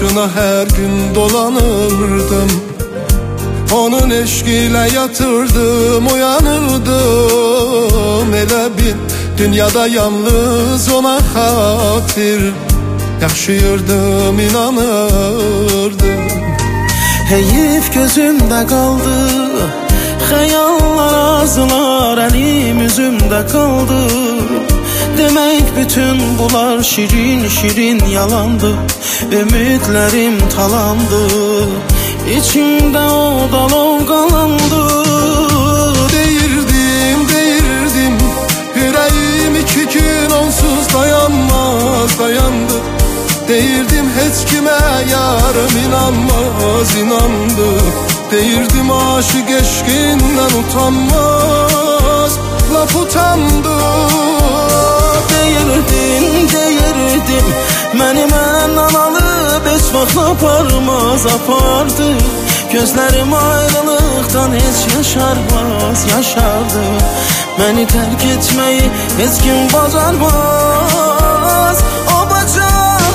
başına her gün dolanırdım. Onun eşqiyle yatırdım, uyanırdım. Elə bil dünyada yalnız ona xatir yaşayırdım, inanırdım. Heyif gözümde kaldı, xəyallar arzular əlim üzümdə kaldı. Demek bütün bunlar şirin şirin yalandı. Ümitlerim talandı, İçimde o dalov qalandı. Deyirdim, yüreğim 2 gün onsuz dayandı. Deyirdim heç kimə yarım inanmaz, inandı. Deyirdim aşık eşqindən utanmaz, laf utandı. Deyirdim, məni məndən alıb heç vaxt aparmaz, apardı. Gözlərim ayrılıqdan heç yaşardı. Məni tərk etməyi heç kim bacarmaz, o bacardı.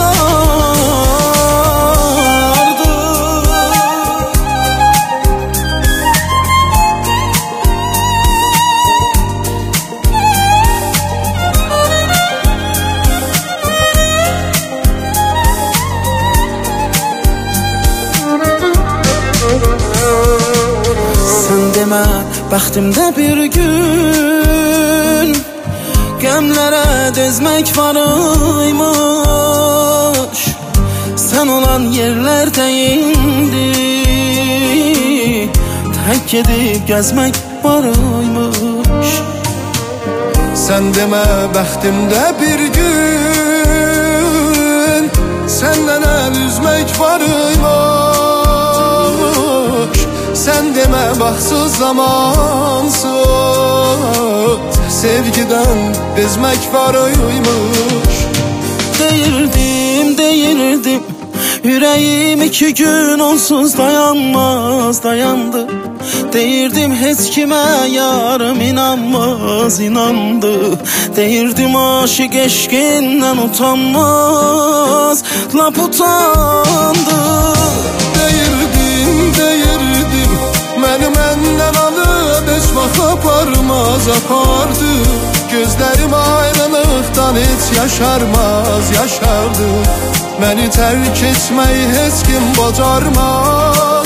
Sen deme bəxtimdə bir gün qəmlərə dözmək varıymış. Sen olan yerlərdə indi tək edib gəzmək varıymış. Sen deme bəxtimdə bir gün senden el üzmek varıymış. Sen deme bahtsız zamansız sevgiden bezmek varıymış. Deyirdim, yüreğim 2 gün onsuz dayandı. Deyirdim heç kimə yarım inanmaz, inandı. Deyirdim aşık eşqindən utanmaz, lap utandı. Deyirdim, məni məndən alıb heç vaxt aparmaz, apardı. Gözlərim ayrılıqdan heç yaşardı. Məni tərk etməyi heç kim bacarmaz.